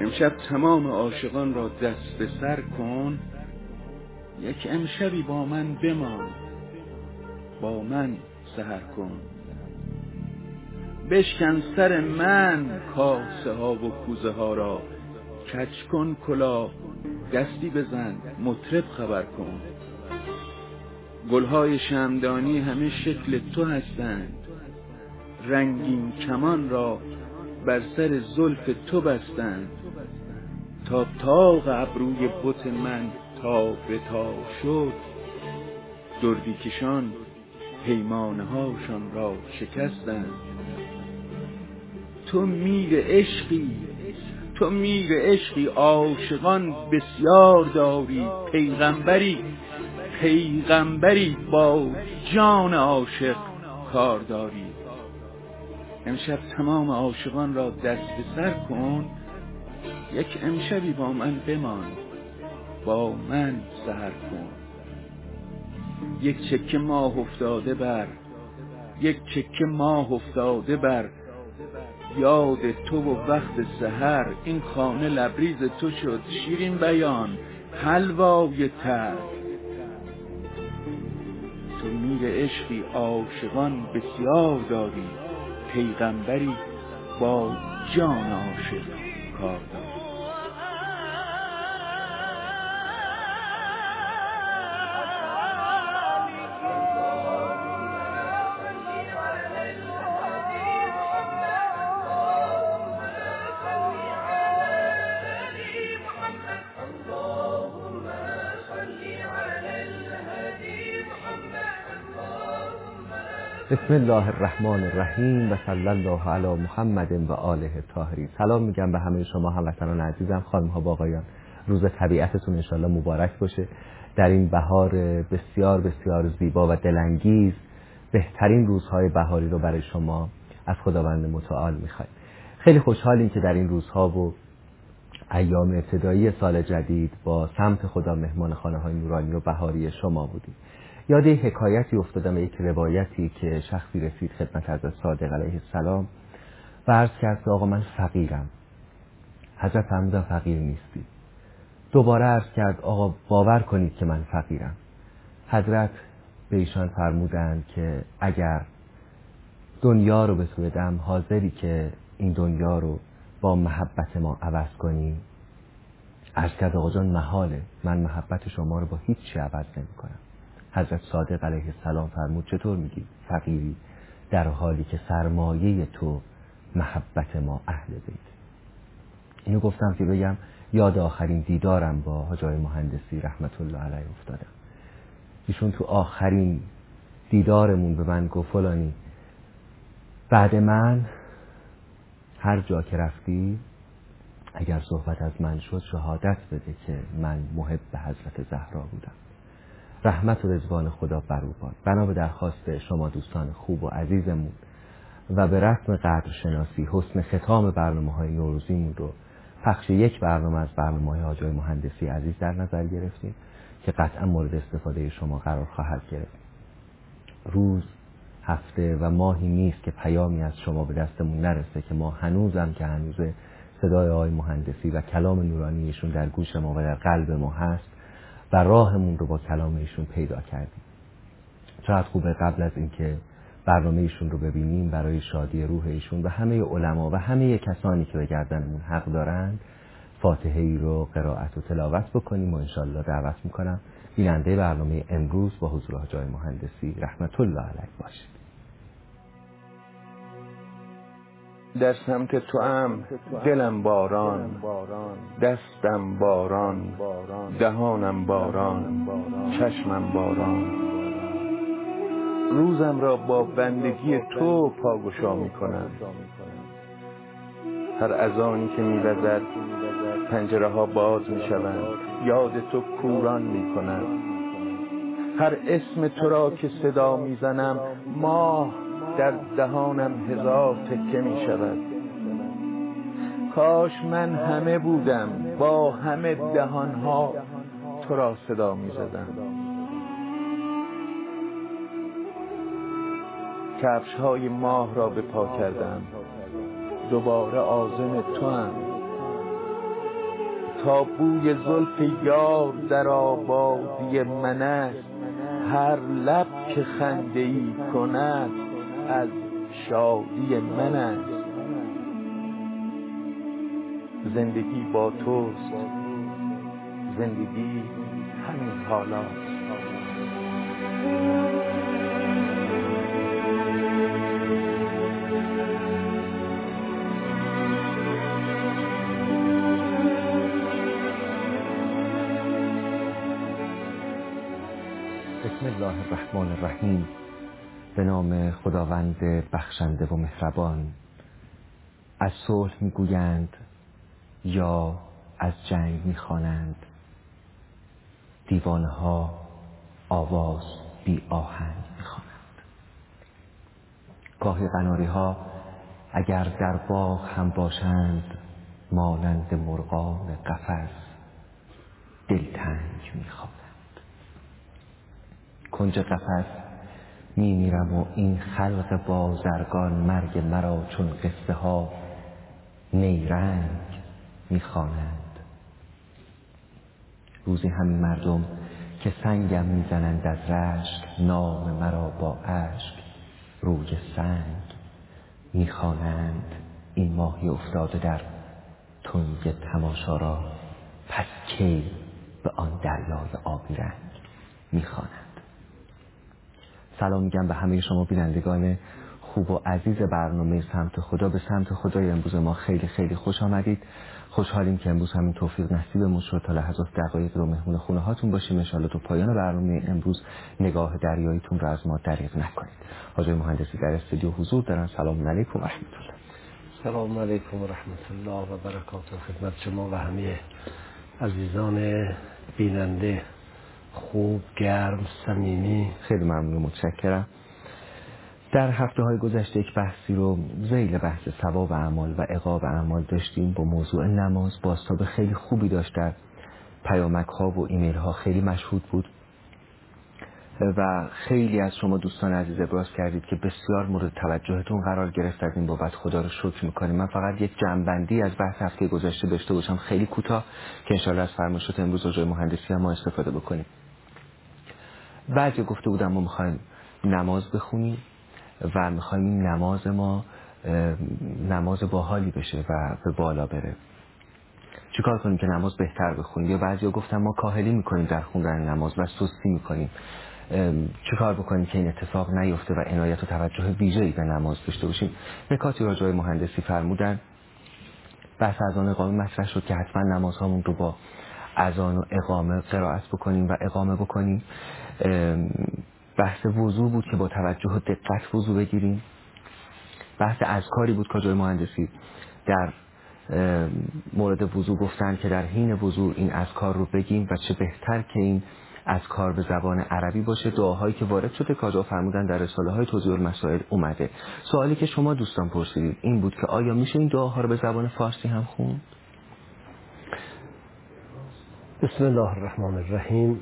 امشب تمام عاشقان را دست به سر کن، یک امشبی با من بمان، با من سحر کن. بشکن سر من کاسه ها و کوزه ها را، کج کن کلاه، دستی بزن، مطرب خبر کن. گلهای شمعدانی همه شکل تو هستند، رنگین کمان را بر سر زلف تو بستند. تا طاق ابروی بت من تا به تا شد، دردی کشان پیمانه هاشان را شکستند. تو میر عشقی، تو میر عشقی، عاشقان بسیار داری. پیغمبری با جان عاشق کار داری. امشب تمام عاشقان را دست به سر کن، یک امشبی با من بمان، با من سحر کن. یک چکه ماه افتاده بر یاد تو و وقت سحر. این خانه لبریز تو شد شیرین بیان، حلوای تر. تو میر عشقی، عاشقان بسیار داری. پیغمبری با جان عاشق کار داری. بسم الله الرحمن الرحیم و صلی الله علی محمد و آله الطاهرین. سلام میگم به همه شما هموطنان عزیزم، خانم ها و آقایان. روز طبیعتتون انشالله مبارک باشه. در این بهار بسیار بسیار زیبا و دلانگیز، بهترین روزهای بهاری رو برای شما از خداوند متعال میخوایم. خیلی خوشحالیم که در این روزها و ایام ابتدایی سال جدید با سمت خدا مهمان خانه های نورانی و بهاری شما بودیم. یاد یک حکایتی افتادم، یک روایتی که شخصی رسید خدمت حضرت صادق علیه السلام و عرض کرد که آقا من فقیرم. حضرت فرمودن فقیر نیستی. دوباره عرض کرد آقا باور کنید که من فقیرم. حضرت به ایشان فرمودند که اگر دنیا رو به تو بدم، حاضری که این دنیا رو با محبت ما عوض کنی؟ عرض کرد آقا جان محاله، من محبت شما رو با هیچ چی عوض نمی کنم. حضرت صادق علیه السلام فرمود چطور میگی فقیری در حالی که سرمایه تو محبت ما اهل بیت؟ اینو گفتم که بگم یاد آخرین دیدارم با حاج آقای مهندسی رحمت الله علیه افتادم. ایشون تو آخرین دیدارمون به من گفت فلانی بعد من هر جا که رفتی اگر صحبت از من شد شهادت بده که من محب حضرت زهرا بودم. رحمت و رضوان خدا بر او باد. بنا به درخواست شما دوستان خوب و عزیزمون و به رسم قدرشناسی حسن ختام برنامه‌های نوروزیمون رو پخش یک برنامه از برنامه‌های حاج آقای مهندسی عزیز در نظر گرفتیم که قطعا مورد استفاده شما قرار خواهد گرفت. روز، هفته و ماهی نیست که پیامی از شما به دستمون نرسه که ما هنوزم که هنوز صدای آقای مهندسی و کلام نورانی ایشون در گوش ما و در قلب ما هست و راهمون رو با کلام ایشون پیدا کردیم. چقدر خوبه قبل از اینکه برنامه ایشون رو ببینیم برای شادی روح ایشون و همه علما و همه کسانی که به گردنمون حق دارند فاتحه ای رو قرائت و تلاوت بکنیم و انشالله دعوت میکنم بیننده برنامه امروز با حضور حاج آقای مهندسی رحمت الله علیه باشید. در سمت تو ام دلم باران، دستم باران، دهانم باران، چشمم باران. روزم را با بندگی تو پاگشا می کنم. هر اذانی که می وزد پنجره ها باز می شوند، یاد تو کوران می کنم. هر اسم تو را که صدا می زنم ماه در دهانم هزار تکه می شود. کاش من همه بودم با همه دهانها تو را صدا می زدم. کفش های ماه را به پا کردم، دوباره عازم تو هم. تا بوی زلف یار در آبادی من است. هر لب که خنده ای کند از شادی من است. زندگی با توست، زندگی همین حالاست. بسم الله الرحمن الرحیم. به نام خداوند بخشنده و مهربان. از صلح میگویند یا از جنگ میخوانند، دیوانه ها آواز بی آهنگ میخوانند. گاهی قناری ها اگر در باغ هم باشند، مانند مرغان قفس دلتنگ میخوانند. کنج قفس میمیرم و این خلق بازرگان، مرگ مرا چون قصه ها نیرنگ میخوانند. روزی همین مردم که سنگم میزنند از رشک، نام مرا با اشک روی سنگ میخوانند. این ماهی افتاده در تنگ تماشا را، پس کی به آن دریای آبی رنگ میخوانند. سلام میگم به همه شما بینندگان خوب و عزیز برنامه سمت خدا. به سمت خدای امروز ما خیلی خیلی خوش آمدید. خوشحالیم که امروز همین توفیق نصیبمون شد تا لحظات دقایق رو مهمون خونه هاتون باشیم. ان شاءالله تو پایان برنامه امروز نگاه دریاییتون رو از ما دریغ نکنید. حاج مهندسی در استودیو حضور دارن. سلام علیکم و رحمت الله. سلام علیکم و رحمت الله و برکاته خدمت شما و همه عزیزان بیننده خوب، گرم، صمیمی. خیلی ممنون و متشکرم. در هفته‌های گذشته یک بحثی رو ذیل بحث ثواب اعمال و عقاب اعمال داشتیم با موضوع نماز. بازتاب خیلی خوبی داشت، در پیامک‌ها و ایمیل‌ها خیلی مشهود بود و خیلی از شما دوستان عزیز ابراز کردید که بسیار مورد توجهتون قرار گرفت. از این بابت خدا رو شکر می‌کنیم. من فقط یک جمع‌بندی از بحث هفته گذشته داشته باشم خیلی کوتاه که انشالله از فرمایشات امروز آقای مهندسی هم ما استفاده بکنیم. بعضی گفته بودم ما می‌خوایم نماز بخونیم و میخوایم این نماز ما نماز باحالی بشه و به بالا بره. چیکار کنیم که نماز بهتر بخونیم؟ یا بعضیا گفتن ما کاهلی میکنیم در خوندن نماز و سستی میکنیم. چیکار بکنیم که این اتفاق نیفته و عنایت و توجه ویژه‌ای به نماز داشته باشیم؟ نکاتی راجع به مهندسی فرمودن. بحث اذان اقامه مطرح شد که حتما نمازهامون رو با اذان و اقامه قرائت بکنیم و اقامه بکنیم. بحث وضو بود که با توجه و دقت وضو بگیریم. بحث اذکاری بود که آقای مهندسی در مورد وضو گفتن که در حین وضو این اذکار رو بگیم و چه بهتر که این اذکار به زبان عربی باشه. دعاهایی که وارد شده که آقا فرمودن در رساله های توضیح المسائل اومده. سوالی که شما دوستان پرسیدید این بود که آیا میشه این دعاها رو به زبان فارسی هم خوند؟ بسم الله الرحمن الرحیم.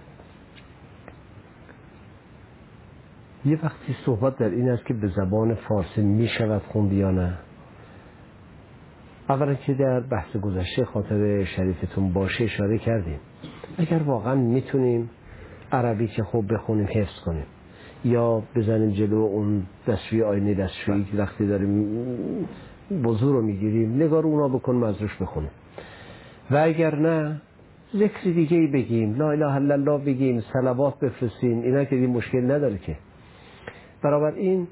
یه وقتی صحبت در این است که به زبان فارسی می شود خوند یا نه. اولا که در بحث گذشته خاطر شریفتون باشه اشاره کردیم اگر واقعا میتونیم عربی که خوب بخونیم حفظ کنیم یا بزنیم جلو اون دستشویی آینه دستشویی که وقتی داریم وضو رو میگیریم نگار اونا بکنیم از روش بخونیم و اگر نه ذکر دیگه ای بگیم، لا اله الا الله بگیم، صلوات بفرستیم، اینا که دیگه مشکل نداره که. برابر این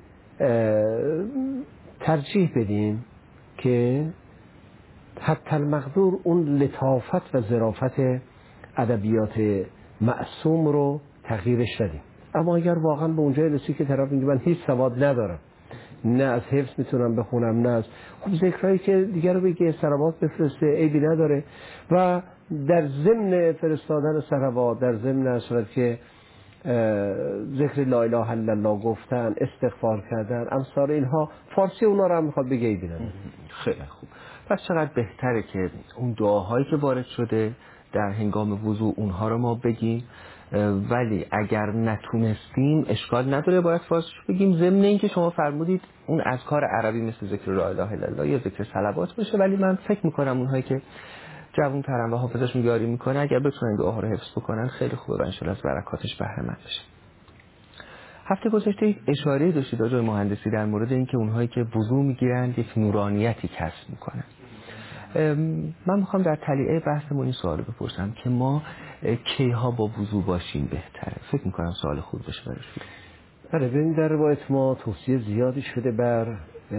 ترجیح بدیم که حتی المقدور اون لطافت و ظرافت ادبیات معصوم رو تغییرش ندیم. اما اگر واقعا به اونجای رسی که طرف میگه من هیچ سواد ندارم، نه از حفظ میتونم بخونم، نه از خب ذکرهایی که دیگر رو بگه صلوات بفرسته عیبی نداره و در ضمن فرستادن صلوات در ضمن اصلا که ذکر لا اله الا الله گفتن، استغفار کردن، امثال اینها فارسی اونا رو هم میخواد بگه عیبی نداره. خیلی خوب. پس چقدر بهتره که اون دعاهایی که وارد شده در هنگام وضوء اونها رو ما بگیم، ولی اگر نتونستیم اشکال نداره باید فارسیش بگیم. ضمن این که شما فرمودید اون اذکار عربی مثل ذکر لا اله الا الله یا ذکر صلوات باشه، ولی من فکر میکنم اونهایی که جوان‌ترن و حافظه‌شون یاری میکنه، اگر بتونن دعاها رو حفظ بکنن خیلی خوبه و ان شاءالله از برکاتش بهره مند بشن. هفته گذشته یک اشاره داشتید آقای مهندسی در مورد اینکه اونهایی که وضو میگیرن یک نورانیتی کسب میکنن. من میخوام در تلیعه بحثمون این سوال بپرسم که ما کیها با وضو باشیم بهتره؟ فکر میکنم سوال خوب باشه برای شما. بله، ببین در روایت ما توصیه زیادی شده بر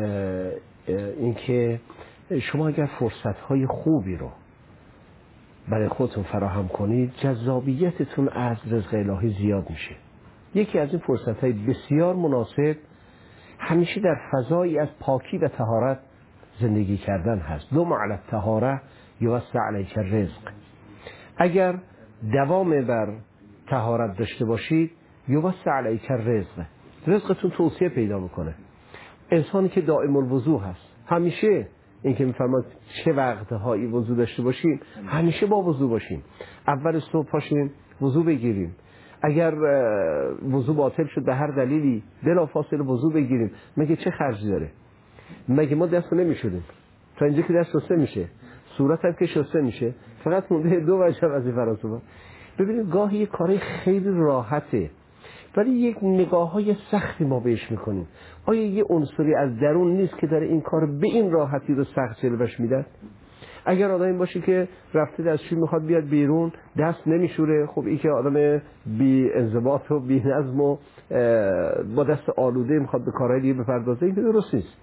اینکه شما اگر فرصت‌های خوبی رو برای خودتون فراهم کنید، جذابیتتون از رزق الهی زیاد میشه. یکی از این فرصت‌های بسیار مناسب همیشه در فضایی از پاکی و طهارت زندگی کردن هست. دم علی الطهاره یوسع علیک الرزق. اگر دوام بر طهارت داشته باشید یوسع علیک الرزق، رزقتون توسعه پیدا میکنه. انسانی که دائم الوضو هست، همیشه این که میفرماد چه وقتهایی وضو داشته باشیم، همیشه با وضو باشیم. اول صبح پاشیم وضو بگیریم، اگر وضو باطل شد به هر دلیلی بلافاصله وضو بگیریم. مگه چه خرجی داره؟ مگه ما دست نمیشوریم؟ تا اینجا که دست شسته میشه، صورت هم که شسته میشه، فقط مونده دو وجه از این فراسوبا. ببینید گاهی یک کاری خیلی راحته ولی یک نگاه‌های سختی ما بهش میکنیم. آیا یه عنصری از درون نیست که داره این کار به این راحتی رو سخت جلوش میدن؟ اگر آدمی باشه که رفته دستشویی میخواد بیاد بیرون دست نمیشوره، خب این که آدم بی انضباط و بی نظم و با دست آلوده میخواد به کارهای دیگه بپردازه، این درست نیست.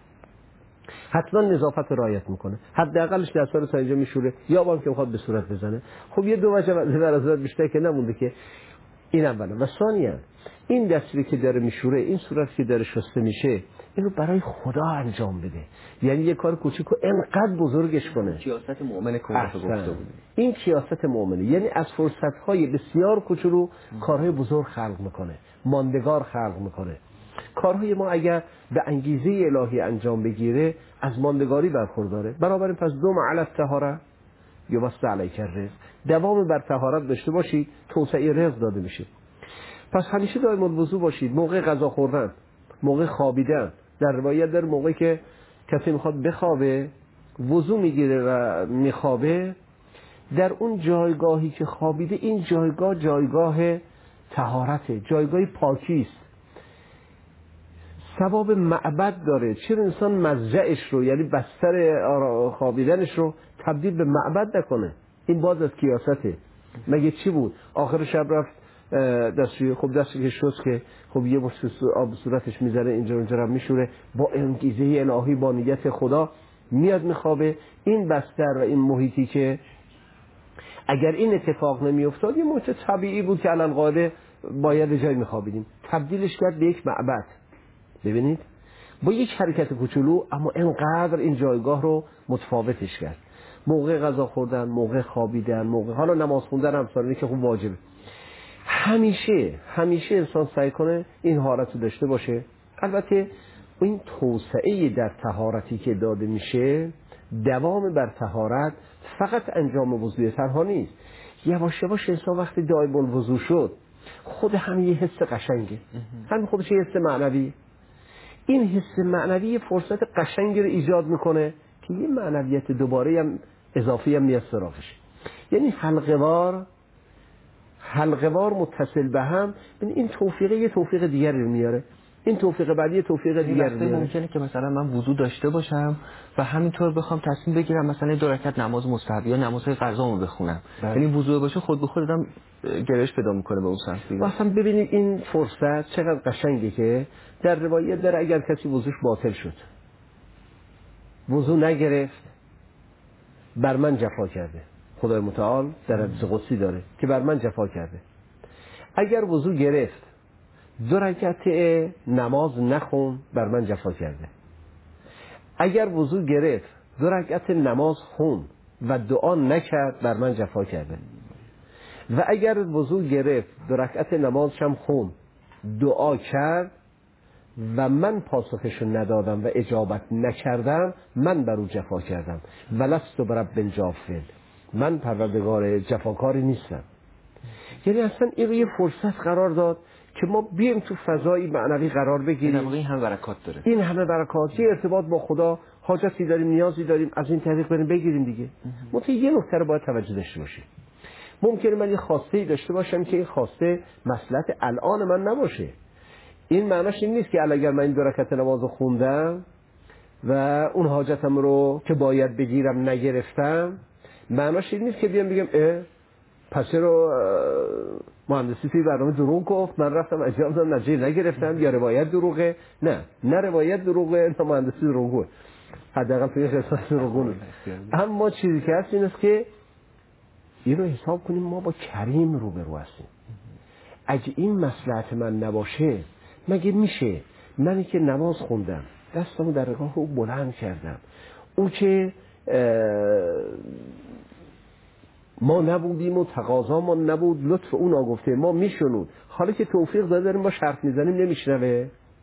حتما نظافت رعایت میکنه، حداقلش دست‌ها رو تا اینجا میشوره، یا با که میخواد به صورت بزنه. خب یه دو وجه از بیشتر که نمونده که این اولا. و ثانیا این دستی که داره میشوره، این صورتی که داره شسته میشه، اینو برای خدا انجام بده. یعنی یه کار کوچیکو انقدر بزرگش کنه. کیاست مؤمنه که گفته بود. این کیاست مؤمنه، یعنی از فرصت‌های بسیار کوچولو کارهای بزرگ خلق میکنه، ماندگار خلق میکنه. کارهای ما اگر به انگیزه الهی انجام بگیره از ماندگاری برخورداره. بنابراین پس دوم علی الطهاره یوسع علیک الرزق، دوام بر طهارت داشته باشید توسعه رزق داده میشه. پس همیشه دائم الوضو باشید. موقع غذا خوردن، موقع خوابیدن، در روایت در موقعی که کسی میخواد بخوابه وضو میگیره و میخوابه، در اون جایگاهی که خوابیده این جایگاه طهارته، جایگاه پاکی است، ثواب معبد داره. چرا انسان مضجعش رو یعنی بستر خوابیدنش رو تبدیل به معبد نکنه؟ این باز از کیاسته. مگه چی بود؟ آخر شب رفت دستشویی، خب دستی که شست که خب یه مشت آب صورتش میزنه اینجا اونجا رو میشوره، با انگیزه الهی با نیت خدا میاد میخوابه. این بستر و این محیطی که اگر این اتفاق نمیافتاد یه محیط طبیعی بود که الان قاعده باید جای میخوابیدیم، تبدیلش کرد به یک معبد. ببینید با یک حرکت کوچولو اما اینقدر این جایگاه رو متفاوتش کرد. موقع غذا خوردن، موقع خوابیدن، موقع حالا نماز خوندن هم سالی که خوب واجبه. همیشه انسان سعی کنه این حالت رو داشته باشه. البته این توسعه در طهارتی که داده میشه، دوام بر طهارت فقط انجام وضوء تنها نیست. یواش یواش انسان وقتی دائم الوضو شد خود هم یه حس قشنگه، همین خودش یه حس معنوی. این حس معنوی فرصت قشنگی رو ایجاد میکنه که یه معنویت دوباره هم اضافی هم میاد سراغش. یعنی حلقه‌وار متصل به هم. این توفیق یه توفیق دیگری رو میاره، این توفیق بعدی یه توفیق دیگری رو میاره. ممکنه که مثلا من وضو داشته باشم و همینطور بخوام تصمیم بگیرم مثلا 2 رکعت نماز مستحب یا نماز قضامو بخونم، یعنی وضو باشه خود به خودم گرایش پیدا میکنه به اون سمت. مثلا ببینید این فرصت چقدر قشنگه که در روایت داره اگر کسی وضوش باطل شد، وضو نگرفت، بر من جفا کرده. خدای متعال در حدیث قدسی داره که بر من جفا کرده. اگر وضو گرفت 2 رکعت نماز نخون، بر من جفا کرده. اگر وضو گرفت 2 رکعت نماز خون و دعا نکرد، بر من جفا کرده. و اگر وضو گرفت 2 رکعت نماز هم خون، دعا کرد و من پاسخشو ندادم و اجابت نکردم، من بر او جفا کردم. ولست برب جافل، من پروردگار جفاکاری نیستم. یعنی اصلا این یه فرصت قرار داد که ما بیایم تو فضای معنوی قرار بگیریم. این همه برکات داره، این همه برکاتی ارتباط با خدا، حاجتی داریم، نیازی داریم، از این طریق بریم بگیریم دیگه. منتها یه نکته رو باید توجه داشته باشیم. ممکنه من یه خواسته‌ای داشته باشم که این خواسته مصلحت الان من نباشه. این معناش این نیست که اگر من این 2 رکعت نماز خوندم و اون حاجتم رو که باید بگیرم نگرفتم، معناش این نیست که بیام بگم پس رو مهندسی توی برنامه دروغ گفت، من رفتم انجام دادم نتیجه نگرفتم، یا روایت دروغه. نه روایت دروغه، نه مهندسی دروغه، حداقل توی قسمت دروغه. اما چیزی که هست این است که این رو حساب کنیم ما با کریم روبرو هستیم. اگه این مصلحت من نباشه، مگه میشه منی که نماز خوندم، دستمو در رگاه او بلند کردم، او که ما نبودیم و تقاضا ما نبود، لطف اون آگفته ما میشنود، حالا که توفیق داده داریم با شرط میزنیم نمیشنوه؟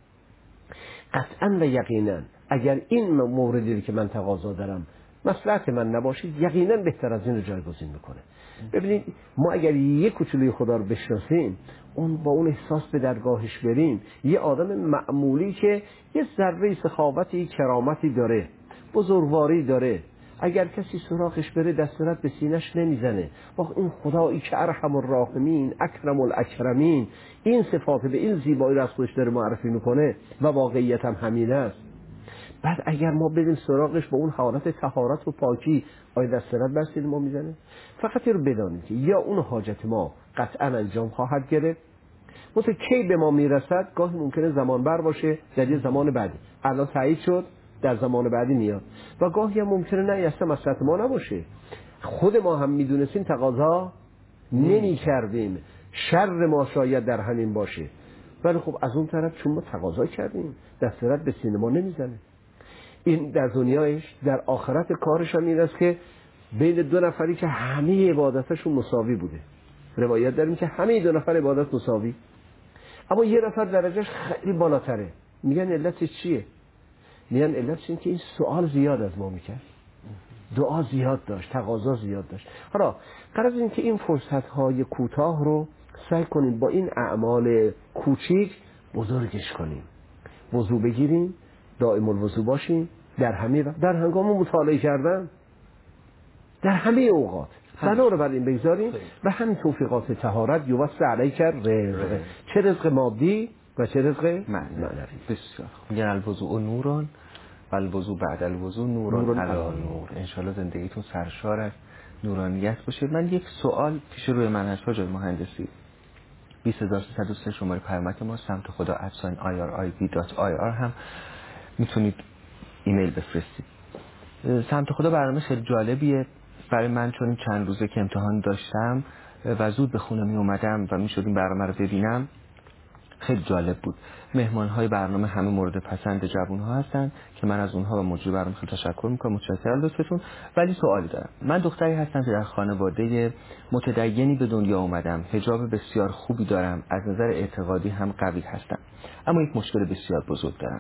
قطعا و یقینا اگر این موردی که من تقاضا دارم مصلحت من نباشه، یقینا بهتر از این رو جایگزین میکنه. ببینید ما اگر یک کوچولوی خدا رو بشناسیم، اون با اون احساس به درگاهش بریم، یه آدم معمولی که یه ذره سخاوتی، کرامتی داره، بزرگواری داره، اگر کسی سراغش بره دسترت به سینش نمیزنه. این خدایی که ارحم الراحمین، اکرم الاکرمین، این صفات به این زیبایی رو از خودش داره معرفی میکنه و واقعیت هم همین است. بعد اگر ما بریم سراغش با اون حالت طهارت و پاکی، آیا دسترت بر سینه ما میزنه؟ فقط رو بدانید که یا اون حاجت ما قطعا انجام خواهد گرفت، مثل کی به ما میرسد، گاهی ممکنه زمان بر باشه، در یه زمان بعدی الان تایید شد، در زمان بعدی میاد، و گاهی هم ممکنه نه اصلا مصلحت ما نباشه، خود ما هم میدونستیم تقاضا نمی کردیم، شر ما شاید در همین باشه، ولی خب از اون طرف چون ما تقاضا کردیم دسترت به سینه ما نمیزنه. این در دنیایش، در آخرت کارش هم این است که بین 2 نفری که همه عبادتشون مساوی بوده، روایت داریم که همه 2 نفر عبادت مساوی، اما یه نفر درجهش خیلی بالاتره. میگن علتش چیه؟ میگن علتش این که این سوال زیاد از ما میکرد، دعا زیاد داشت، تقاضا زیاد داشت. حالا قرار این که این فرصت‌های کوتاه رو سعی کنیم با این اعمال کوچیک بزرگش کنیم. وضو بگیریم، دائم الوضو باشیم، در هنگام مطالعه کردن، در همه اوقات بنا رو بر این بگذاریم و همین توفیقات طهارت یوسع علیک رزق، چه رزق مادی و چه رزق معنوی. بسیار میگن الوضوء نوران و الوضوء بعد الوضوء نوران علی نور. انشالله زندگیتون سرشار از نورانیت باشه. من یک سوال پیش روی من هست حاج مهندسی. 20303 شماره پیامک ما سمت خدا @irib.ir هم میتونید ایمیل بفرستید. سمت خدا برنامه خیلی جالبیه برای من، چون چند روزه که امتحان داشتم و زود به خونه می اومدم و میشد این برنامه رو ببینم، خیلی جالب بود. مهمان‌های برنامه همه مورد پسند جوان‌ها هستن که من از اونها و مجری برنامه خیلی تشکر می‌کنم. متشکرم لطفتون. ولی سوالی دارم. من دختری هستم که در خانواده متدینی به دنیا اومدم. حجاب بسیار خوبی دارم. از نظر اعتقادی هم قوی هستم. اما یک مشکل بسیار بزرگ دارم.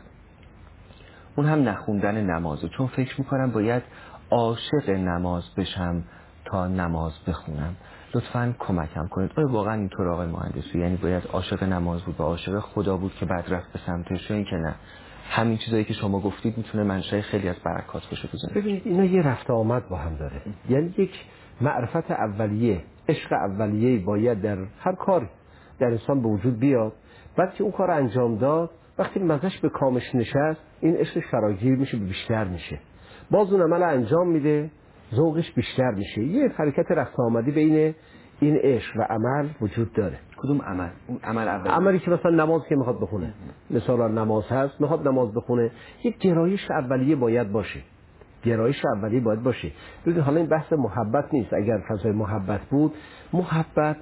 اون هم نخوندن نمازه، چون فکر می‌کنم باید عاشق نماز بشم تا نماز بخونم. لطفاً کمکم کنید. آیا واقعا اینطور آقای مهندسی؟ یعنی باید عاشق نماز بود و عاشق خدا بود که بعد رفت به سمتش، یا اینکه نه همین چیزایی که شما گفتید میتونه منشأ خیلی از برکات باشه تو زندگی؟ ببینید اینا یه رفت آمد با هم داره. یعنی یک معرفت اولیه، عشق اولیه باید در هر کار در انسان به وجود بیاد. بعد که اون کار انجام داد، وقتی مزهش به کامش نشست، این عشق فراگیر میشه، بیشتر میشه. باز اون عمل انجام میده، ذوقش بیشتر میشه. یه حرکت رفت آمدی بین این عشق و عمل وجود داره. کدوم عمل؟ اون عمل اولی، عملی که مثلا نماز که میخواد بخونه، مثلا نماز هست میخواد نماز بخونه، یک گرایش اولیه باید باشه. گرایش اولیه باید باشه. ببین حالا این بحث محبت نیست. اگر فضای محبت بود، محبت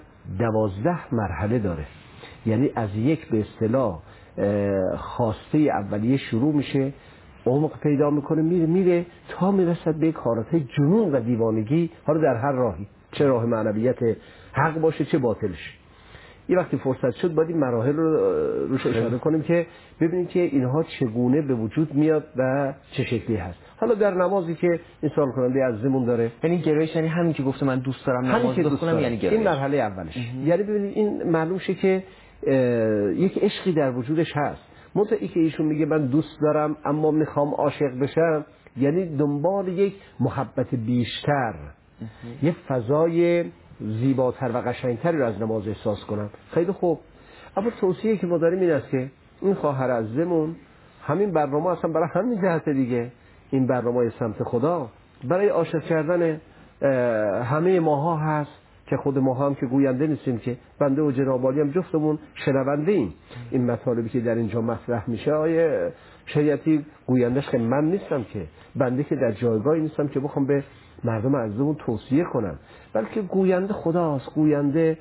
12 مرحله داره. یعنی از یک به اصطلاح خواسته اولیه شروع میشه، عمق پیدا میکنه، میره تا میرسد به یک حالت جنون و دیوانگی، حالا در هر راهی، چه راه معنویت حق باشه چه باطلش. یه وقتی فرصت شد باید این مراحل رو روش اشاره کنیم که ببینید که اینها چگونه به وجود میاد و چه شکلی هست. حالا در نمازی که این سوال کننده عزیزمون داره، یعنی گرایش یعنی همین که گفته من دوست دارم نماز بخونم، یعنی گرایش. این مرحله اولش. یعنی ببینید این معلوم شه که یک عشقی در وجودش هست. منتهی که ایشون میگه من دوست دارم اما میخوام عاشق بشم، یعنی دنبال یک محبت بیشتر، یک فضای زیباتر و قشنگتری رو از نماز احساس کنم. خیلی خوب، اما توصیه که ما داریم این است که این خواهر عزیزمون همین برنامه اصلا برای همین جهت دیگه، این برنامه سمت خدا برای عاشق کردن همه ماها هست که خود ما هم که گوینده نیستیم، که بنده و جناب عالی هم جفتمون شنونده ایم. این مطالبی که در اینجا مطرح میشه آیه شریعتی گویندش که من نیستم، که بنده که در جایگاهی نیستم که بخوام به مردم عزیزمون توصیه کنم، بلکه گوینده خداست، گوینده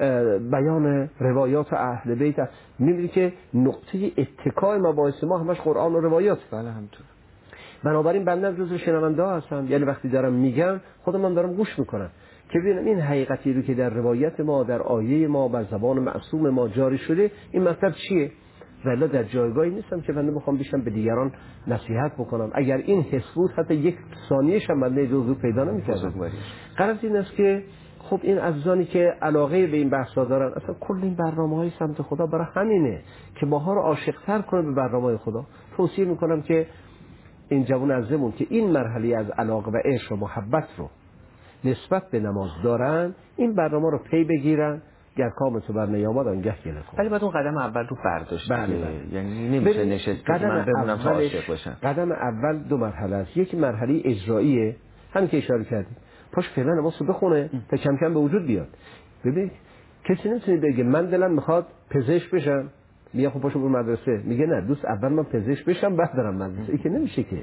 بیان روایات اهل بیت. می‌بینی که نقطه اتکای مباحث ما همش قرآن و روایات. بله همینطور. بنابراین بنده جزو شنونده هستم، یعنی وقتی دارم میگم خودم من دارم گوش میکنم که ببینم این حقیقتی رو که در روایت ما، در آیه ما، بر زبان معصوم ما جاری شده این مطلب چیه. ولی در جایگاهی نیستم که بنده بخوام بیشم به دیگران نصیحت بکنم. اگر این حس بود حتی یک ثانیه‌ش هم بنده جزو پیدا نمی‌کردم. غرض این است که خب این عزیزانی که علاقه به این بحثا دارن، اصلا کل این برنامه‌های سمت خدا برای همینه که ماها رو عاشق‌تر کنه به برنامه‌های خدا. توصیه میکنم که این جوان عزیزمون که این مرحله از علاقه و عشق و محبت رو نسبت به نماز دارن، این برنامه رو پی بگیرن، گر کامتو بر نیامد آنگه گله کن. ولی بعد اون قدم اول رو برداشت. بله. یعنی نمیشه نشست که من بمونم تا عاشق باشم. قدم اول دو مرحله است. یک مرحله اجراییه، همین که اشاره کردیم، پاش فعلا نماز رو بخونه تا کم کم به وجود بیاد. ببین کسی نمیتونه بگه من دلم میخواد پزشک بشم، میگه خب پاشو برو مدرسه، میگه نه دوست اول من پزشک بشم بعد برم مدرسه. این که نمیشه که.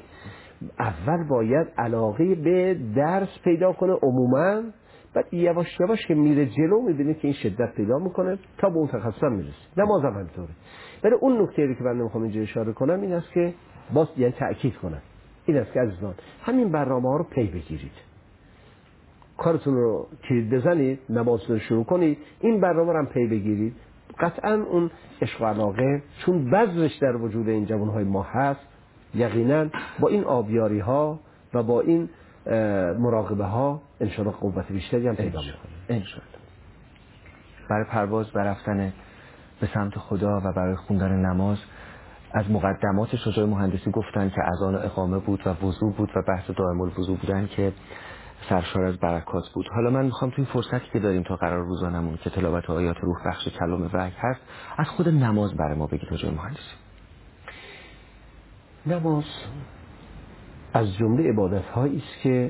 اول باید علاقه به درس پیدا کنه عموما، بعد یواش یواش که میره جلو میبینه که این شدت پیدا میکنه تا به اون تخصص میرسه. نماز هم همینطوره. ولی اون نکته‌ای که من میخوام اینجا اشاره کنم این است که باز یعنی تأکید کنم این است که عزیزان همین برنامه‌ها رو پی بگیرید، کارتون رو کلید بزنید، نمازتون رو شروع کنید، این برنامه رو هم پی بگیرید. قطعا اون عشق و علاقه چون بذرش در وجود این جوانهای ما هست، یقینا با این آبیاری ها و با این مراقبه ها انشاءالله قوت بیشتری هم پیدا میکنه. انشاءالله. برای پرواز بر رفتن به سمت خدا و برای خوندن نماز از مقدمات شجاع مهندسی گفتن که اذان و اقامه بود و وضو بود و بحث دائم الوضو بودن که سرشار از برکات بود. حالا من میخوام توی فرصتی که داریم تا قرار روزانمون که تلاوت آیات روح بخش کلام وحی هست، از خود نماز برای ما بگید شجاع مهندسی. نماز از جمله عبادت‌هایی است که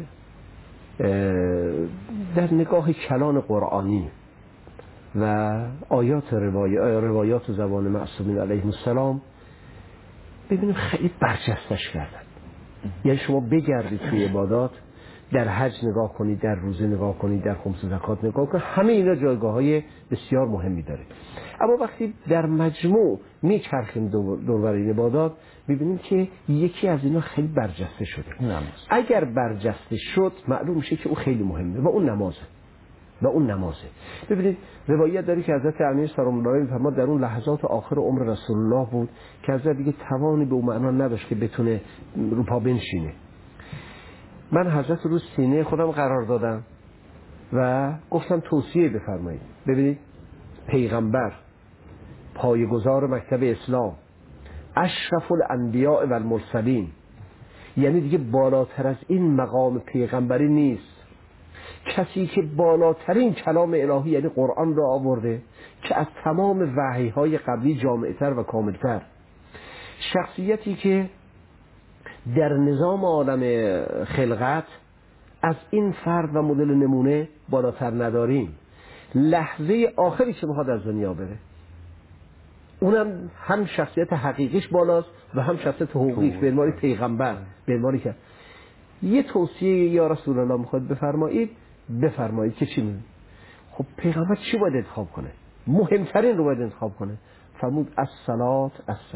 در نگاه کلان قرآنی و آیات روایات زبان معصومین علیهم السلام ببینیم خیلی برجستش کردن. یعنی شما بگردید توی عبادات، در حج نگاه کنید، در روزه نگاه کنید، در خمس زکات نگاه کنید، همه اینا جایگاه‌های بسیار مهمی داره. اما وقتی در مجموع میچرخیم دور بر این عبادات میبینیم که یکی از اینا خیلی برجسته شده. نماز. اگر برجسته شد معلوم میشه که اون خیلی مهمه و اون نمازه. ببینید روایت داره که حضرت امیر سلام الله علیه میفرماد در اون لحظات آخر عمر رسول الله بود که حضرت دیگه توانی به اون معنا نداشت که بتونه رو پا بنشینه. من حضرت رو سینه خودم قرار دادم و گفتم توصیه بفرمایید. ببینید پیغمبر، پایه‌گذار مکتب اسلام، اشرف الانبیاء و المرسلین، یعنی دیگه بالاتر از این مقام پیغمبری نیست. کسی که بالاترین کلام الهی یعنی قرآن را آورده که از تمام وحی‌های قبلی جامع‌تر و کاملتر، شخصیتی که در نظام عالم خلقت از این فرد و مدل نمونه بالاتر نداریم. لحظه آخری که میخواد از دنیا بره، اونم هم شخصیت حقیقیش بالاست و هم شخصیت حقوقیش به عنوان پیغمبر به عنوان که یه توصیه یا رسول الله میخواد بفرمایید که چی میگه؟ خب پیغمبر چی باید انتخاب کنه؟ مهمترین رو باید انتخاب کنه. فرمود الصلات،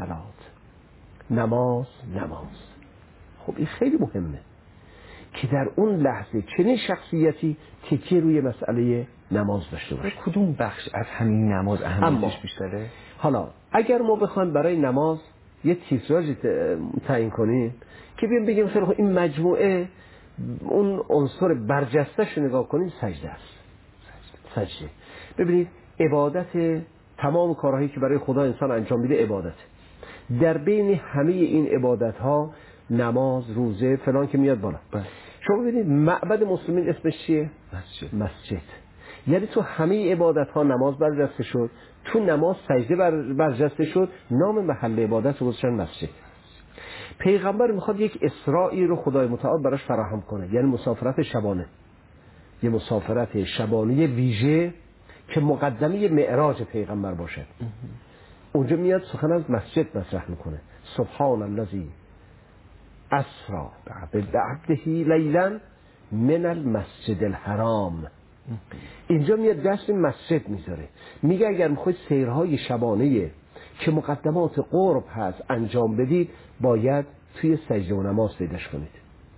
نماز. خب این خیلی مهمه که در اون لحظه چنین شخصیتی تکیه روی مسئله نماز داشته باشه. کدوم بخش از همین نماز اهمیتش بیشتره؟ حالا اگر ما بخوایم برای نماز یه تیتراژی تعیین کنیم که بگیم خیلی این مجموعه اون عنصر برجسته‌اش نگاه کنیم، سجده است. سجده. ببینید عبادت تمام کارهایی که برای خدا انسان انجام میده عبادت. در بین همه این عبادت ها نماز، روزه، فلان که میاد بالا. شما ببینید معبد مسلمین اسمش چیه؟ مسجد. یعنی تو همه عبادت ها نماز برجسته شد، تو نماز سجده برجسته شد، نام محل عبادت رو گذاشتن مسجد. پیغمبر میخواد یک اسرائی رو خدای متعال براش فراهم کنه، یعنی مسافرت شبانه، یه مسافرت شبانه ویژه که مقدمه معراج پیغمبر باشد. اونجا میاد سخن از مسجد مطرح میکنه. سبحان الذی اسری بعبده لیلا من المسجد الحرام. اینجا میاد دست مسجد میذاره، میگه اگر میخواید سیرهای شبانه که مقدمات قرب هست انجام بدید، باید توی سجده و نماز پیداش کنید.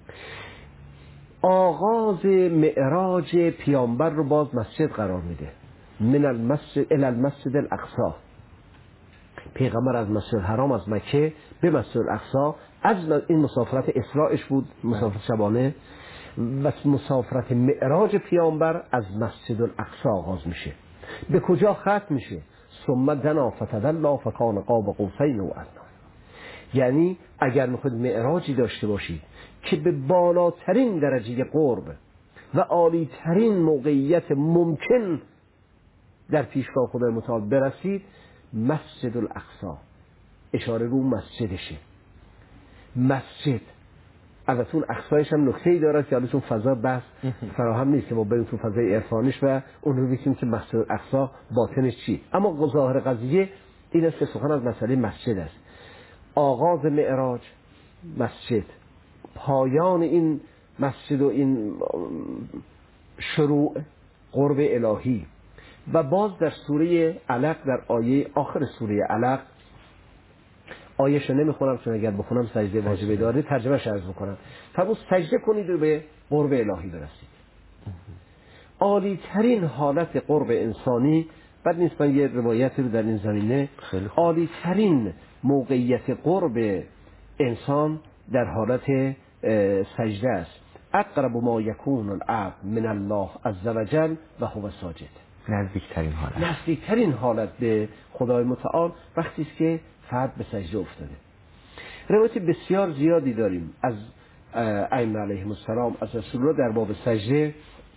آغاز معراج پیامبر رو باز مسجد قرار میده. من المسجد الی المسجد الاقصی. پیغمبر از مسجد الحرام از مکه به مسجد الاقصی، از این مسافرت اسراءش بود، مسافرت شبانه، و مسافرت معراج پیامبر از مسجد الاقصی آغاز میشه. به کجا ختم میشه؟ ثم دنا فتدلی فکان قاب قوسین و ادنی. یعنی اگر میخواید معراجی داشته باشید که به بالاترین درجه قرب و عالی ترین موقعیت ممکن در پیشگاه خدای متعال برسید، مسجد الاقصی اشاره رو مسجدشه. مسجد البته اون اقصایش هم نکته‌ای داره که البته اون فضا بس فراهم نیست که ما بریم تو فضای عرفانیش و اون رو بگیم که مسجد الاقصی باطنش چی. اما ظاهر قضیه این است که سخن از مسئله مسجد است. آغاز معراج مسجد، پایان این مسجد و این شروع قرب الهی. و باز در سوره علق، در آیه آخر سوره علق، آیه‌شو نمیخونم چون اگر بخونم سجده واجبه داره، ترجمه‌اش عرض میکنم. فرمود سجده کنید و به قرب الهی برسید. عالی ترین حالت قرب انسانی، بعد نیست من یه روایتی رو در این زمینه، عالی ترین موقعیت قرب انسان در حالت سجده است. اقرب ما یکون العبد من الله عز وجل و هو ساجد. نزدیکترین حالت به خدای متعال وقتی است که فرد به سجده افتاده. روایت بسیار زیادی داریم از ائمه علیهم السلام، از رسول الله در باب سجده.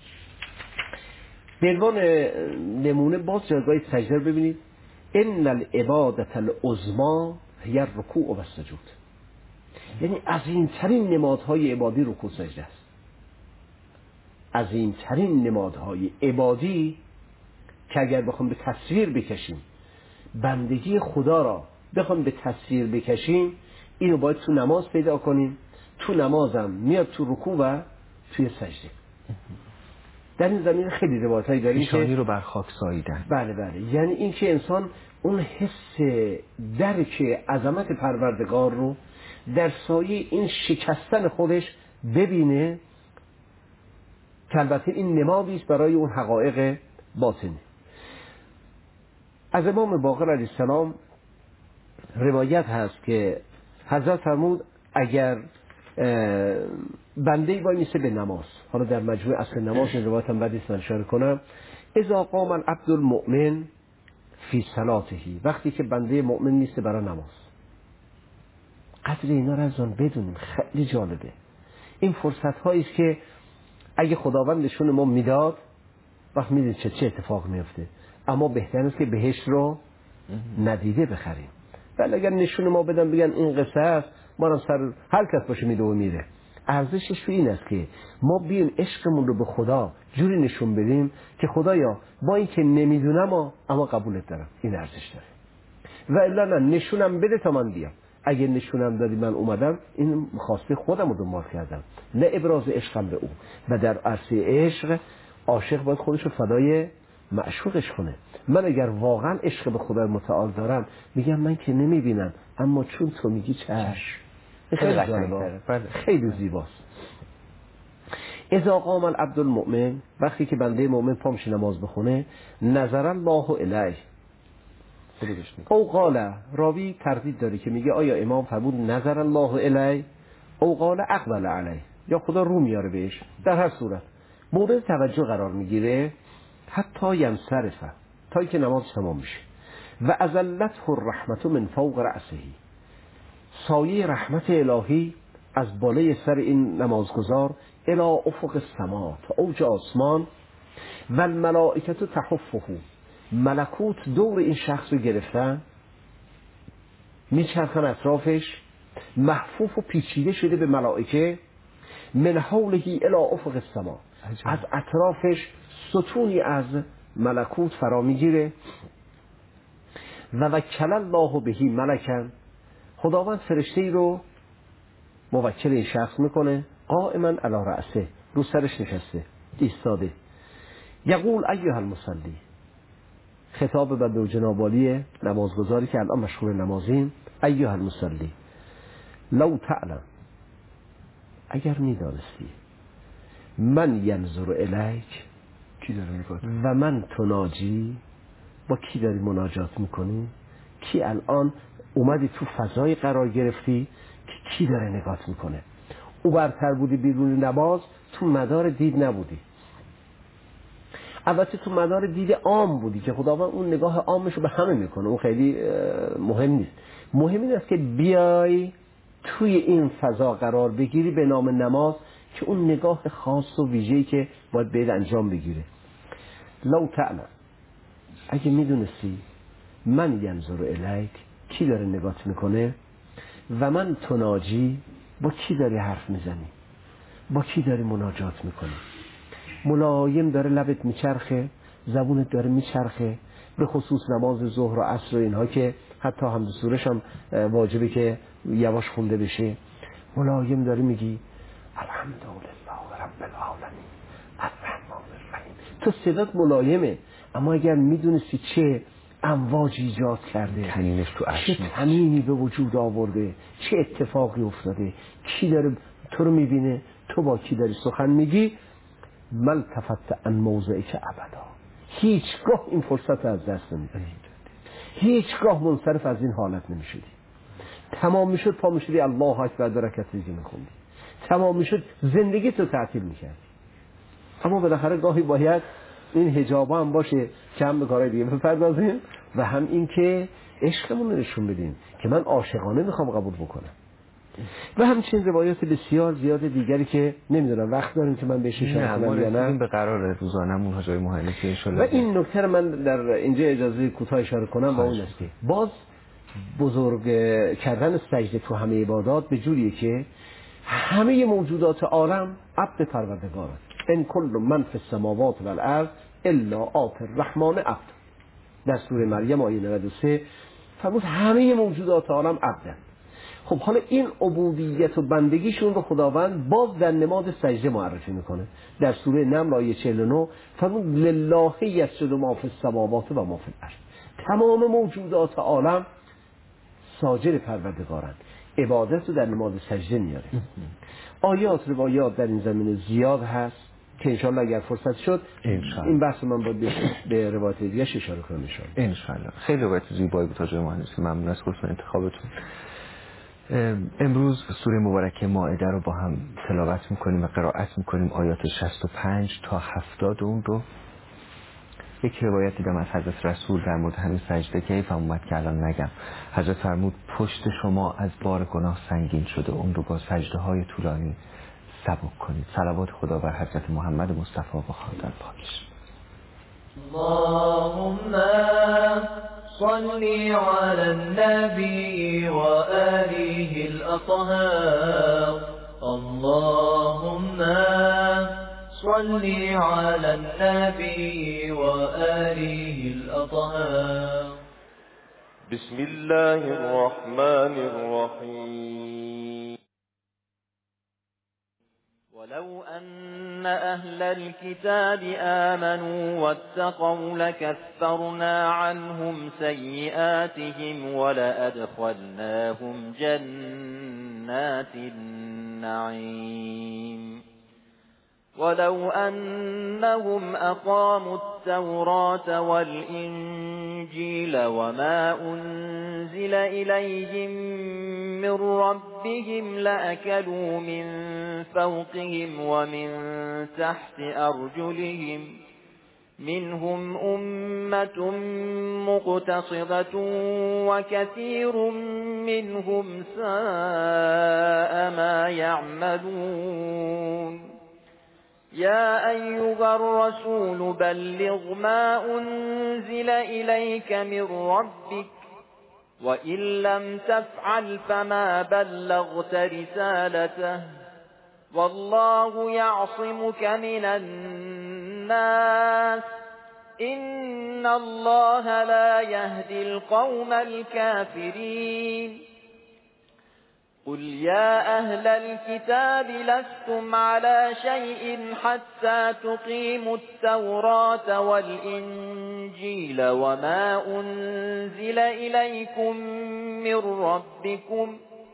به عنوان نمونه باز جایگاه سجده رو ببینید. ان العبادة العظمی هی الرکوع و السجود. یعنی عظیمترین نمادهای عبادی رکوع سجده است. عظیمترین نمادهای عبادی که اگر بخوام به تصویر بکشیم، بندگی خدا را بخوام به تصویر بکشیم، اینو باید تو نماز پیدا کنیم. تو نمازم میاد تو رکوع و توی سجده. در این زمین خیلی روایتایی داریم که نشانی رو بر خاک ساییدن. بله بله، یعنی این که انسان اون حس درک عظمت پروردگار رو در سایه این شکستن خودش ببینه، که البته این نمادی است برای اون حقایق باطنی. از امام باقر علیه السلام روایت هست که حضرت فرمود اگر بنده‌ای وای میسه به نماز، حالا در مجموع اصل نماز این روایت هم بعد نیست من اشاره کنم، اذا قام العبد المؤمن فی صلاته، وقتی که بنده مؤمن میسه برای نماز. قدر اینا رو از آن بدونیم، خیلی جالبه. این فرصت هایی است که اگه خداوند نشون ما میداد، وقت میدید چه اتفاق میفته. اما بهتر است که بهشت رو ندیده بخریم. ولی اگر نشون ما بدن بگن این قصه است، ما رو سر هر کس باشه میده و میره. ارزشش این است که ما بیایم عشقمون رو به خدا جوری نشون بدیم که خدایا با این که نمیدونم اما قبولت دارم. این ارزش داره. و الا نه، نشونم بده تا من بیام. اگه نشونم دادی من اومدم، این خواسته خودم رو دنبال کردم، نه ابراز عشقم به او. و در عرصه عشق عاشق باید خودش رو فدای معشوقش کنه. من اگر واقعا عشق به خدای متعال دارم، میگم من که نمیبینم، اما چون تو میگی چشم. خیلی جالبه، خیلی زیباست. اذا قام العبد المؤمن، وقتی که بنده مؤمن پامش نماز بخونه، نظر الله الیه. او قال، راوی تردید داره که میگه آیا امام فرمود نظر الله الیه او قال اقبل علیه، یا خدا رو میاره بهش. در هر صورت مورد توجه قرار میگیره حتی ینصرفه، تا که نماز تمام میشه. و ازلته الرحمت من فوق رأسه، سایه رحمت الهی از بالای سر این نمازگزار الی افق السما، تا اوج آسمان، و الملائکه تحفه، ملکوت دور این شخص رو گرفتن، میچرخن اطرافش، محفوف و پیچیده شده به ملائکه، من حوله الی افق السما، از اطرافش ستونی از ملکوت فرا میگیره. و وکل الله بهی ملکن، خداوند فرشته ای رو موکل این شخص میکنه، قائما علی رأسه، رو سرش نشسته ایستاده، یقول ایها المصلی، خطاب به جناب عالی نمازگزاری که الان مشغول نمازیم، ایها المصلی لو تعلم، اگر میدانستی، من ینظر الیک، کی داره نگاه و من تناجی، با کی داری مناجات میکنی، کی الان اومدی تو فضای قرار گرفتی که کی داره نگات میکنه. او برتر بودی بیرون نماز، تو مدار دید نبودی، البته تو مدار دید عام بودی که خداوند اون نگاه عامشو به همه میکنه، اون خیلی مهم نیست. مهم این است که بیای توی این فضا قرار بگیری به نام نماز، که اون نگاه خاص و ویژه‌ای که باید باید انجام بگیره. لو تعلم، اگه میدونستی، من ینظر الیک، کی داره نگات میکنه، و من تناجی، با کی داری حرف میزنی، با کی داری مناجات میکنی، ملایم داره لبت میچرخه، زبونت داره میچرخه، به خصوص نماز ظهر و عصر و اینها که حتی حمد سورش هم واجبه که یواش خونده بشه، ملایم داره میگی الحمدلله رب العالمین الرحمن الرحیم، تو صدات ملایمه، اما اگر میدونستی چه امواج ایجاد کرده، تنینش تو چه تنینی به وجود آورده، چه اتفاقی افتاده، کی داره تو رو میبینه، تو با کی داری سخن میگی، ملتفت عن موضعک ابدا، هیچگاه این فرصت از دست نمیدی، هیچگاه منصرف از این حالت نمیشدی. تمام میشد پا میشدی الله اکبر برکت ریزی میخوندی، تمام میشد زندگی تو تعطیل میکردی. اما بالاخره گاهی باید این حجابا هم باشه که هم به کارهای دیگه بپردازیم و هم این که عشقمون رو نشون بدیم که من عاشقانه میخوام قبول بکنم. و همچنین روایات بسیار زیاد دیگری که نمیدونم وقت داریم که من بهش اشاره کنم یا نه. به قرار روزانمون حاجای مهندسی ان شاء الله. و این نکته من در اینجا اجازه کوتاه اشاره کنم با اون است که باز بزرگ کردن سجده تو همه عبادات به جوریه که همه موجودات عالم عبد پروردگارند. ان کل من فی السماوات و الارض الا آتی الرحمن عبد، در سوره مریم آیه 93 فرمود همه موجودات عالم عبدن. خب حالا این عبودیت و بندگیشون رو خداوند باز در نماز سجده معرفی میکنه. در سوره نمل آیه 49 فرمود لله یسجد ما فی السماوات و ما فی الارض، تمام موجودات عالم ساجد پروردگارند، عبادت رو در نماز سجده میاره. آیات روایات در این زمینه زیاد هست که انشاءالله اگر فرصت شد این بحث من باید به روایت دیگه اشاره کنم انشاءالله. خیلی روایت زیبایی بود حاجای مهندسی، ممنون از خودتون انتخابتون. امروز سوره مبارکه مائده رو با هم تلاوت میکنیم و قرائت میکنیم، آیات 65 تا 70 اون رو. یک روایت دیدم از حضرت رسول در مورد همین سجده که حیفم اومد که الان نگم. حضرت فرمود پشت شما از بار گناه سنگین شده، اون رو با سجده های طولانی سبک کنید. صلوات خدا بر حضرت محمد مصطفی و خاتم پاکش. اللهم صل على النبي وآله الأطهار. اللهم صل على النبي وآله الأطهار. بسم الله الرحمن الرحيم. ولو أن أهل الكتاب آمنوا واتقوا لكفرنا عنهم سيئاتهم ولأدخلناهم جنات النعيم. ولو أنهم أقاموا التوراة والإنجيل وما أنزل إليهم من ربهم لأكلوا من فوقهم ومن تحت أرجلهم منهم أمة مقتصدة وكثير منهم ساء ما يعملون يا أيها الرسول بلغ ما أنزل إليك من ربك وإن لم تفعل فما بلغت رسالته والله يعصمك من الناس إن الله لا يهدي القوم الكافرين قل يا أهل الكتاب لستم على شيء حتى تقيموا التوراة والإنجيل وما أنزل إليكم من ربكم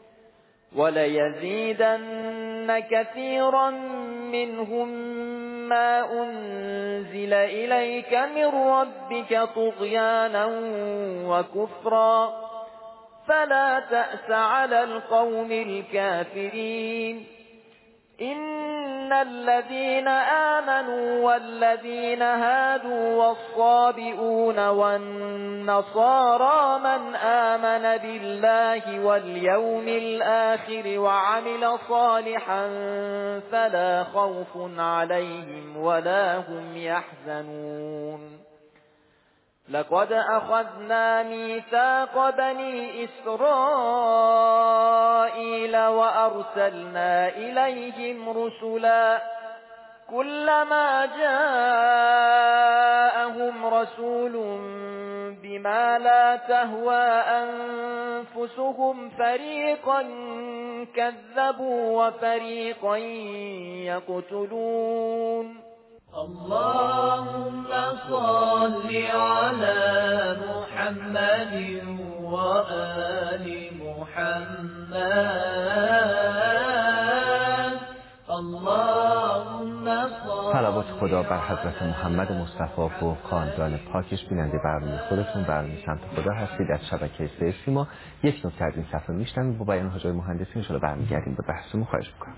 وليزيدن كثيرا منهم ما أنزل إليك من ربك طغيانا وكفرا فلا تأس على القوم الكافرين إن الذين آمنوا والذين هادوا والصابئون والنصارى من آمن بالله واليوم الآخر وعمل صالحا فلا خوف عليهم ولا هم يحزنون لقد أخذنا ميثاق بني إسرائيل وأرسلنا إليهم رسلا كلما جاءهم رسول بما لا تهوى أنفسهم فريقا كذبوا وفريقا يقتلون اللهم صل على محمد وآل محمد اللهم صلوات خدا بر حضرت محمد مصطفی و خاندان پاکش. بیننده برنامه خودتون برنامه سمت خدا هستید از شبکه سه سیما. یک نکته از این صفحه میشنویم با بیان حاج مهندسی ان شاءالله برمیگردیم به بحثمون. خواهش می‌کنم.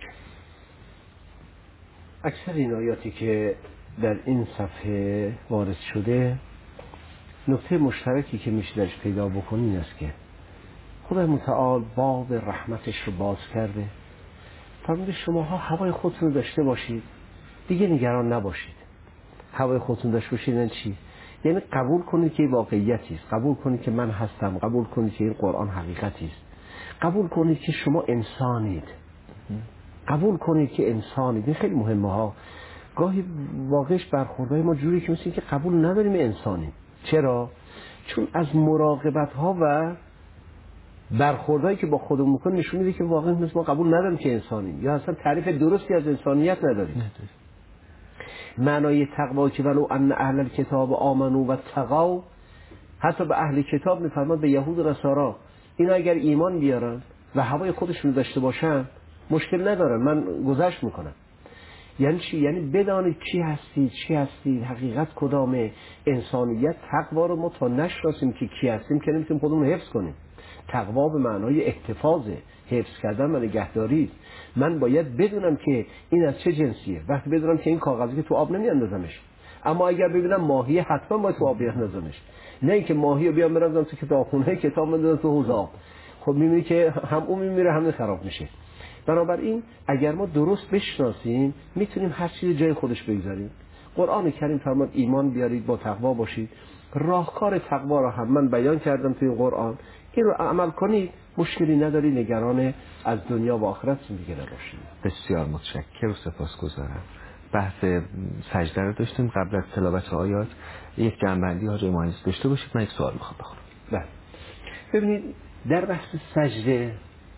اکثر این آیاتی که در این صفحه وارد شده نکته مشترکی که میشه درش پیدا بکنی این است که خدای متعال باب رحمتش رو باز کرده. فرموده شماها هوای خودتون رو داشته باشید، دیگه نگران نباشید. هوای خودتون داشته باشید یعنی چی؟ یعنی قبول کنید که واقعیتی است، قبول کنید که من هستم، قبول کنید که این قرآن حقیقتی است، قبول کنید که شما انسانید، قبول کنید که انسانید. این خیلی مهمه ها. گاهی واقعش برخوردهای ما جوری که مثل که قبول نداریم انسانیم. چرا؟ چون از مراقبت ها و برخوردهایی که با خودمون میکنیم نشون میده که واقعا مثل ما قبول نداریم که انسانیم یا اصلا تعریف درستی از انسانیت نداریم. معنای تقوا که ولو ان اهل الکتاب آمنو و تقوا، حتی به اهل کتاب میفرماد به یهود و نصارا اینا اگر ایمان بیارن و هوای خودشون داشته باشن مشکل ندارن، من گذشت میکنم. یعنی چی؟ یعنی بدانید چی هستید، حقیقت کدامه. انسانیت تقوا رو ما تا نشناسیم که کی هستیم که نمیتونیم خودمون حفظ کنیم. تقوا به معنای احتفاظه، حفظ کردن و نگهداری. من باید بدونم که این از چه جنسیه. وقتی بدونم که این کاغذی که تو آب نمیاندازمش، اما اگر ببینم ماهی حتما باید تو آب بیاندازمش، نه اینکه ماهی رو بیام بندازم تو کتابخونه کتاب بندازم تو حوض آب. خب میبینی که هم اون میمیره هم خراب میشه. بنابراین اگر ما درست بشناسیم میتونیم هر چیز جای خودش بگذاریم. قرآن کریم فرمود ایمان بیارید با تقوا باشید. راهکار تقوا را هم من بیان کردم توی قرآن. این رو عمل کنید مشکلی نداری، نگران از دنیا و آخرتتون دیگه نباشید. بسیار متشکرم و سپاسگزارم. بحث سجده رو داشتیم. قبل از تلاوت آیات یک جنبندی حاج مهندس داشته باشید. من یک سوال میخوام بخونم. بله ببینید در بحث سجده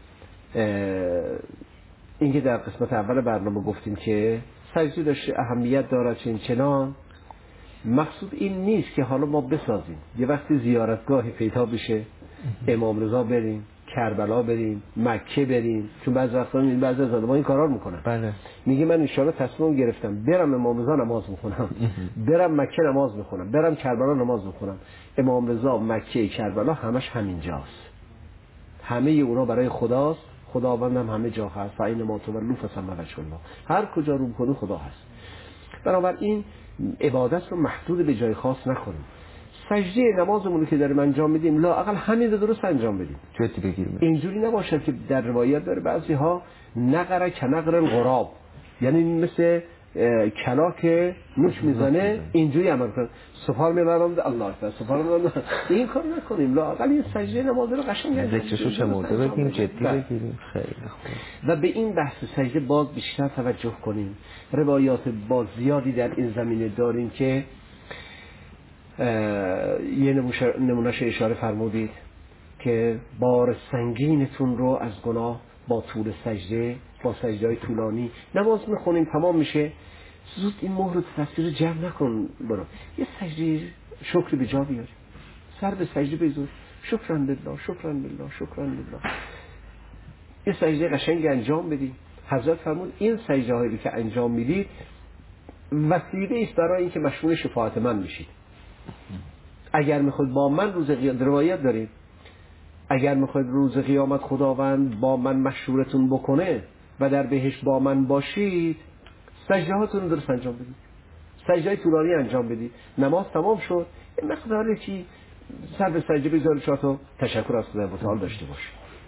اینکه در قسمت اول برنامه گفتیم که سجده داشته اهمیت دارد چنان. مقصود این نیست که حالا ما بسازیم یه وقتی زیارتگاهی پیدا بشه امام رضا بریم، کربلا بریم، مکه بریم، چون بعضی وقتا این بعضی از آدم‌ها این کارا رو میکنن. بله. میگه من ان شاءالله تصمیم گرفتم برم امام رضا نماز میخونم، برم مکه نماز میخونم، برم کربلا نماز میخونم. امام رضا، مکه، کربلا همش همینجاست. همه اونا برای خداست. خداوند هم همه جا هست. فاین ما تولوا فثم وجه الله. هر کجا رو کنی خدا هست. بنابراین عبادت رو محدود به جای خاص نکنیم. سجده نمازمون که داریم انجام میدیم لااقل همین رو درست انجام بدیم، جدی بگیریم. اینجوری نباشه که در روایت داره بعضی ها نقره کنقر الغراب، یعنی مثل کلاک نوش میزنه اینجوری عمل کنه، سبحان الله الله اکبر سبحان الله. این کار نکنیم، لااقل این سجده نماز رو قشنگ ذکرشو چه موقع بگیم، جدی بگیریم. خیلی خوب. و به این بحث سجده باز بیشتر توجه کنیم. روایات باز زیادی در این زمینه داریم که یه نمونهش اشاره فرمودید که بار سنگینتون رو از گناه با طول سجده، با سجده‌های طولانی نماز میخونیم تمام میشه، زود این مهر و تصویر جمع نکن، برو یه سجده شکر به جا بیاری، سر به سجده بذار، شکرا بالله شکرا بالله شکرا بالله، یه سجده قشنگ انجام بدی. حضرت فرمود این سجده هایی که انجام میدید وسیله است برای اینکه مشمول شفاعت من میشید. اگر میخواید با من روز قیامت، روایت داریم، اگر میخواید روز قیامت خداوند با من مشورتون بکنه و در بهشت با من باشید، سجده هاتون درست انجام بدید، سجده های طولانی انجام بدید. نماز تمام شد، یه مقداری که سر به سجده بذار، 4 تا تشکر از خدای متعال داشته باش.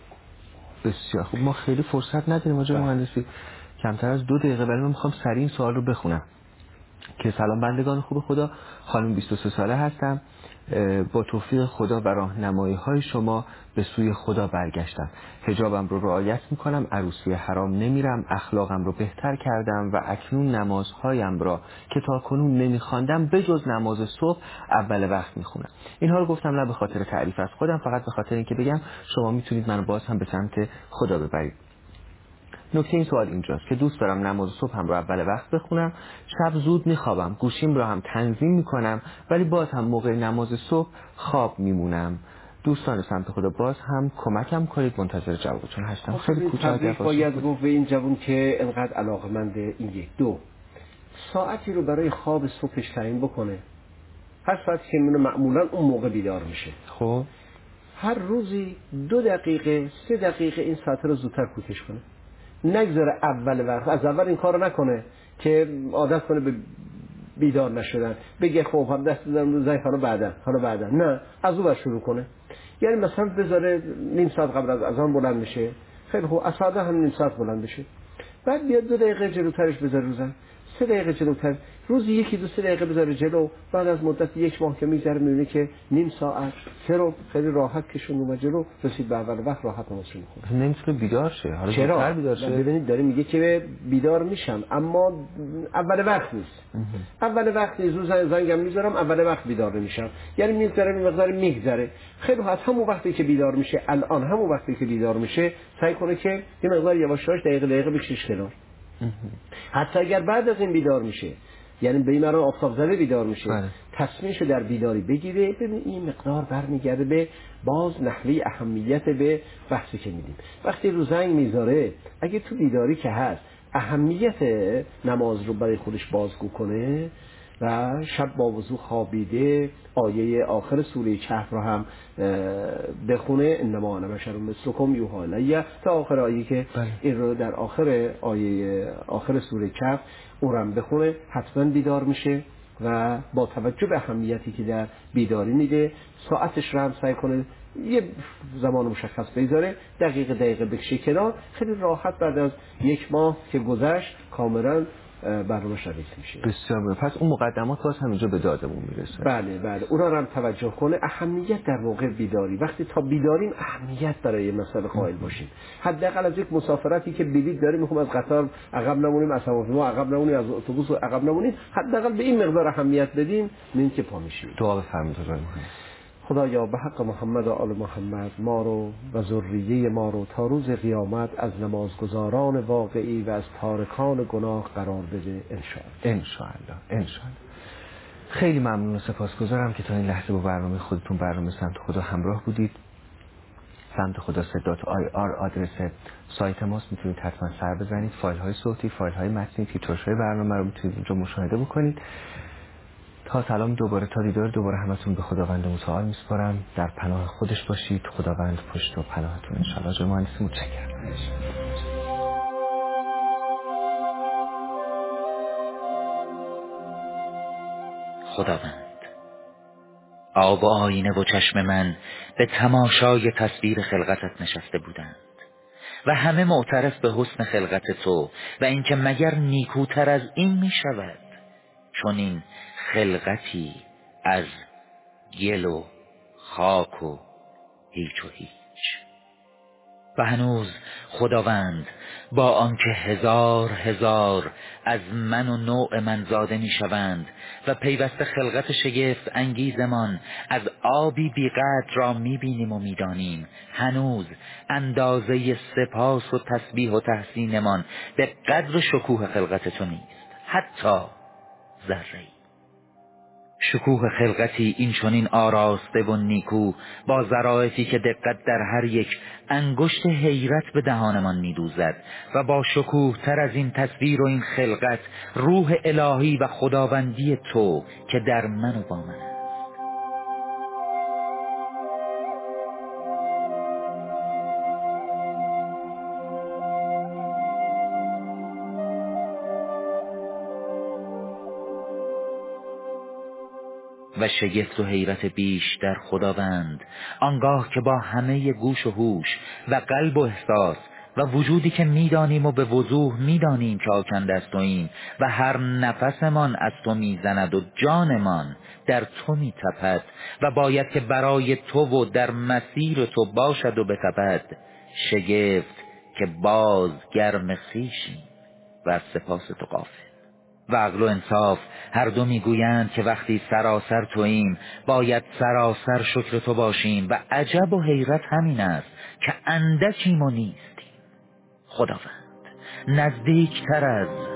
بسیار خوب. ما خیلی فرصت نداریم آقای مهندسی، کمتر از 2 دقیقه، ولی من میخوام سریع این سوال رو بخونم که سلام بندگان خوب خدا، خانم 23 ساله هستم، با توفیق خدا و راهنمایی های شما به سوی خدا برگشتم. حجابم رو رعایت میکنم، عروسی حرام نمیرم، اخلاقم رو بهتر کردم و اکنون نمازهایم را که تا کنون نمیخواندم به جز نماز صبح اول وقت میخونم. اینها رو گفتم نه به خاطر تعریف از خودم، فقط به خاطر اینکه بگم شما میتونید منو باز هم به سمت خدا ببرید. نکته این سوال اینجاست که دوست دارم نماز صبح هم رو اول وقت بخونم، شب زود میخوابم، گوشیم رو هم تنظیم میکنم، ولی باز هم موقع نماز صبح خواب میمونم. دوستان سمت خدا باز هم کمکم کنید، منتظر جوابتون هستم. خیلی کوتاه باید گفت به این جوون که انقدر علاقمنده این 1 2 ساعتی رو برای خواب صبحش تعیین بکنه، هر ساعتی که معمولا اون موقع بیدار میشه. خب هر روزی 2 دقیقه 3 دقیقه این ساعت رو زودتر کوتش کنه، نگذاره اول وقت، از اول این کارو نکنه که عادت کنه به بیدار نشدن، بگه خب هم دست بزنم رو زنگ، حالا بعدا نه، از اون شروع کنه. یعنی مثلا بذاره نیم ساعت قبل از اذان بلند میشه، خیلی خوب از ساعت هم نیم ساعت بلند بشه، بعد بیاد 2 دقیقه جلوترش بذاره رو زنگ، 3 دقیقه جلوتر، روزی 1-2 3 دقیقه بذاره جلو. بعد از مدت 1 ماه که میگذره میبینه که نیم ساعت خیلی راحت کشون اومد جلو، رسید به اول وقت راحت نمازشون میخونه. نمیتونه بیدار شه. حالا چرا بیدار شه؟ ببینید داره میگه که بیدار میشم اما اول وقت نیست. اول وقت نیست، روز زنگم میذارم اول وقت بیدار نمیشم، یعنی میگذره. خیلی از همون وقتی که بیدار میشه، الان همون وقتی که بیدار میشه سعی کنه که یه مقدار یواش یواش دقیقه بکشیش کنار. حتی اگر بعد از این بیدار میشه، یعنی به این مرا آفتاب زده بیدار میشه، تصمیمشو در بیداری بگیره. ببین این مقدار برمیگرده به باز نحوه اهمیت به بحثی که میدیم. وقتی رو زنگ میذاره، اگه تو بیداری که هست اهمیت نماز رو برای خودش بازگو کنه و شب با وضو خوابیده آیه آخر سوره کهف رو هم بخونه، انما انا بشر مثلکم یوحی الی، تا آخر آیه که این رو در آخر آیه آخر سوره کهف اون رو هم بخونه، حتما بیدار میشه و با توجه به اهمیتی که در بیداری میده ساعتش رو هم سعی کنه یه زمان مشخص بذاره، دقیقه بکشه کنار. خیلی راحت بعد از 1 ماه که گذشت کاملا برنامه شریک میشه. بسیار خوب. پس اون مقدمات باز همینجا به دادمون میرسه. بله اونا رو هم توجه کنه. اهمیت در موقع بیداری، وقتی تا بیداریم اهمیت برای مسئله قائل باشیم. حداقل از یک مسافرتی که بلیط داریم، میخوام از قطار عقب نمونیم، از هواپیما عقب نمونیم، از اتوبوس عقب نمونیم، حداقل به این مقدار اهمیت بدیم، این که پا میشیم. دعا بفرمایید. خدایا به حق محمد و آل محمد ما رو و ذریه ما رو تا روز قیامت از نمازگزاران واقعی و از تارکان گناه قرار بده انشاءالله. خیلی ممنون و سپاسگزارم که تا این لحظه با برنامه خودتون، برنامه سمت خدا همراه بودید. سمت خدا .ir آدرس سایت ماست، میتونید حتما سر بزنید. فایل های صوتی، فایل های متنی، تیترهای برنامه رو میتونید اینجا مشاهده بکنید. تا سلام دوباره، تا دیدار دوباره، همتون به خداوند متعال میسپارم. در پناه خودش باشید. خداوند پشت و پناهتون انشاءالله. جناب مهندسی متشکرم. خداوند، آب و آینه و چشم من به تماشای تصویر خلقتت نشسته بودند و همه معترف به حسن خلقت تو و اینکه مگر نیکوتر از این می شود چون این خلقتی از گل و خاک و هیچ و هیچ. و هنوز خداوند با آنکه هزار هزار از من و نوع من زاده می شوند و پیوسته خلقت شگفت انگیزمان از آبی بی‌قدر را می بینیم و می دانیم، هنوز اندازه سپاس و تسبیح و تحسینمان به قدر شکوه خلقت تو نیست، حتی ذره‌ای. شکوه خلقتی این چنین آراسته و نیکو با ظرافتی که دقت در هر یک انگشت حیرت به دهانمان می‌دوزد و با شکوه تر از این تصویر و این خلقت روح الهی و خداوندی تو که در من و با من است. و شگفت و حیرت بیشتر خداوند آنگاه که با همه گوش و هوش و قلب و احساس و وجودی که میدانیم و به وضوح میدانیم که آکنده از توییم و هر نفسمان از تو میزند و جانمان در تو میتپد و باید که برای تو و در مسیر تو باشد و بتپد، شگفت که باز گرم خویشیم و از سپاس تو غافل. و عقل و انصاف هر دو میگویند که وقتی سراسر توییم باید سراسر شکر تو باشیم و عجب و حیرت همین است که اندکیم و نیستیم. خداوند، نزدیکتر از